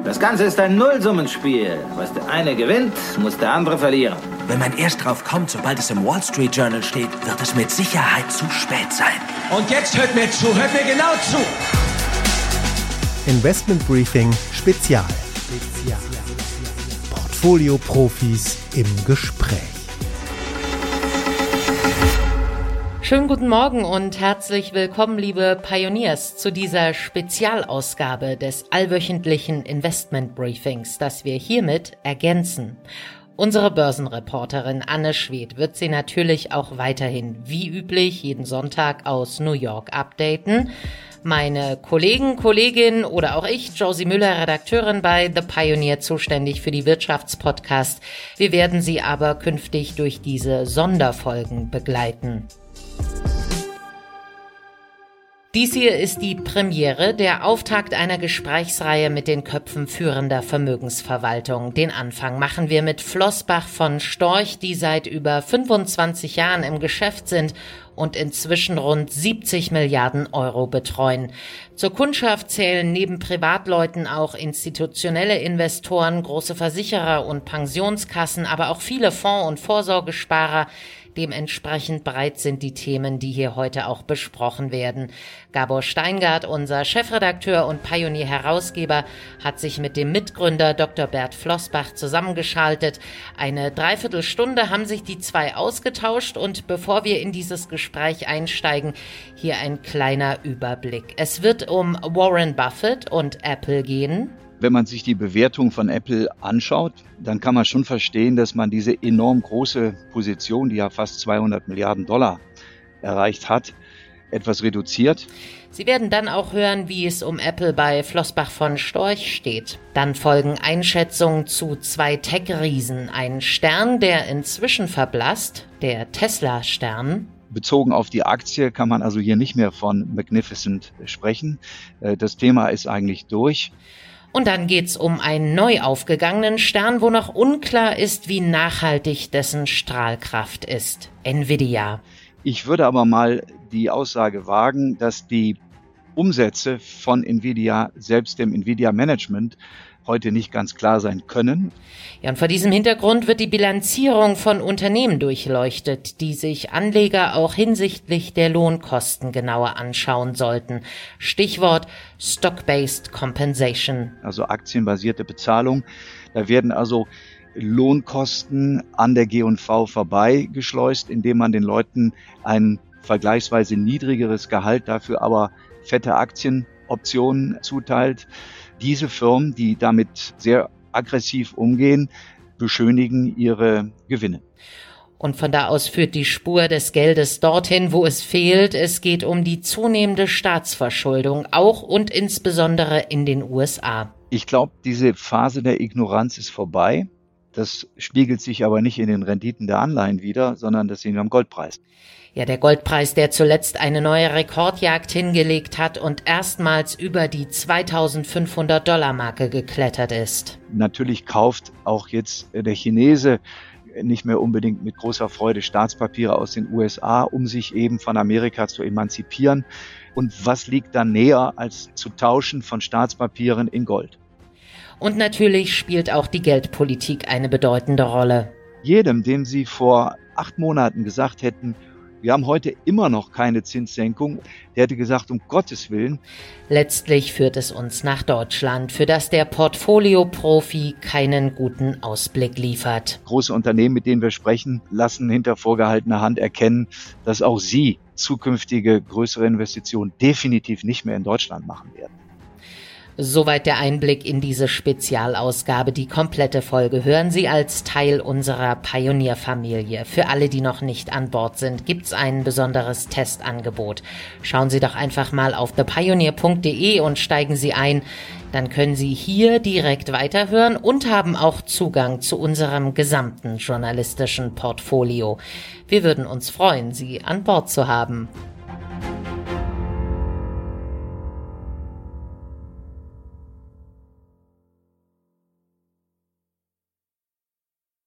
Das Ganze ist ein Nullsummenspiel. Was der eine gewinnt, muss der andere verlieren. Wenn man erst drauf kommt, sobald es im Wall Street Journal steht, wird es mit Sicherheit zu spät sein. Und jetzt hört mir zu, hört mir genau zu. Investment Briefing Spezial. Portfolio-Profis im Gespräch. Schönen guten Morgen und herzlich willkommen, liebe Pioneers, zu dieser Spezialausgabe des allwöchentlichen Investment Briefings, das wir hiermit ergänzen. Unsere Börsenreporterin Anne Schwedt wird Sie natürlich auch weiterhin, wie üblich, jeden Sonntag aus New York updaten. Meine Kollegin oder auch ich, Josie Müller, Redakteurin bei The Pioneer, zuständig für die Wirtschaftspodcast. Wir werden Sie aber künftig durch diese Sonderfolgen begleiten. Dies hier ist die Premiere, der Auftakt einer Gesprächsreihe mit den Köpfen führender Vermögensverwaltung. Den Anfang machen wir mit Flossbach von Storch, die seit über 25 Jahren im Geschäft sind und inzwischen rund 70 Milliarden Euro betreuen. Zur Kundschaft zählen neben Privatleuten auch institutionelle Investoren, große Versicherer und Pensionskassen, aber auch viele Fonds- und Vorsorgesparer. Dementsprechend breit sind die Themen, die hier heute auch besprochen werden. Gabor Steingart, unser Chefredakteur und Pioneer-Herausgeber, hat sich mit dem Mitgründer Dr. Bert Flossbach zusammengeschaltet. Eine Dreiviertelstunde haben sich die zwei ausgetauscht und bevor wir in dieses Gespräch einsteigen, hier ein kleiner Überblick. Es wird um Warren Buffett und Apple gehen. Wenn man sich die Bewertung von Apple anschaut, dann kann man schon verstehen, dass man diese enorm große Position, die ja fast 200 Milliarden Dollar erreicht hat, etwas reduziert. Sie werden dann auch hören, wie es um Apple bei Flossbach von Storch steht. Dann folgen Einschätzungen zu zwei Tech-Riesen. Ein Stern, der inzwischen verblasst, der Tesla-Stern. Bezogen auf die Aktie kann man also hier nicht mehr von Magnificent sprechen. Das Thema ist eigentlich durch. Und dann geht's um einen neu aufgegangenen Stern, wo noch unklar ist, wie nachhaltig dessen Strahlkraft ist. Nvidia. Ich würde aber mal die Aussage wagen, dass die Umsätze von Nvidia, selbst dem Nvidia-Management, heute nicht ganz klar sein können. Ja, und vor diesem Hintergrund wird die Bilanzierung von Unternehmen durchleuchtet, die sich Anleger auch hinsichtlich der Lohnkosten genauer anschauen sollten. Stichwort Stock-Based Compensation. Also aktienbasierte Bezahlung. Da werden also Lohnkosten an der G&V vorbeigeschleust, indem man den Leuten ein vergleichsweise niedrigeres Gehalt, dafür aber fette Aktienoptionen zuteilt. Diese Firmen, die damit sehr aggressiv umgehen, beschönigen ihre Gewinne. Und von da aus führt die Spur des Geldes dorthin, wo es fehlt. Es geht um die zunehmende Staatsverschuldung, auch und insbesondere in den USA. Ich glaube, diese Phase der Ignoranz ist vorbei. Das spiegelt sich aber nicht in den Renditen der Anleihen wider, sondern das sehen wir am Goldpreis. Ja, der Goldpreis, der zuletzt eine neue Rekordjagd hingelegt hat und erstmals über die 2.500-Dollar-Marke geklettert ist. Natürlich kauft auch jetzt der Chinese nicht mehr unbedingt mit großer Freude Staatspapiere aus den USA, um sich eben von Amerika zu emanzipieren. Und was liegt da näher, als zu tauschen von Staatspapieren in Gold? Und natürlich spielt auch die Geldpolitik eine bedeutende Rolle. Jedem, dem Sie vor 8 Monaten gesagt hätten, wir haben heute immer noch keine Zinssenkung, der hätte gesagt, um Gottes Willen. Letztlich führt es uns nach Deutschland, für das der Portfolio-Profi keinen guten Ausblick liefert. Große Unternehmen, mit denen wir sprechen, lassen hinter vorgehaltener Hand erkennen, dass auch sie zukünftige größere Investitionen definitiv nicht mehr in Deutschland machen werden. Soweit der Einblick in diese Spezialausgabe. Die komplette Folge hören Sie als Teil unserer Pionierfamilie. Für alle, die noch nicht an Bord sind, gibt's ein besonderes Testangebot. Schauen Sie doch einfach mal auf thepioneer.de und steigen Sie ein. Dann können Sie hier direkt weiterhören und haben auch Zugang zu unserem gesamten journalistischen Portfolio. Wir würden uns freuen, Sie an Bord zu haben.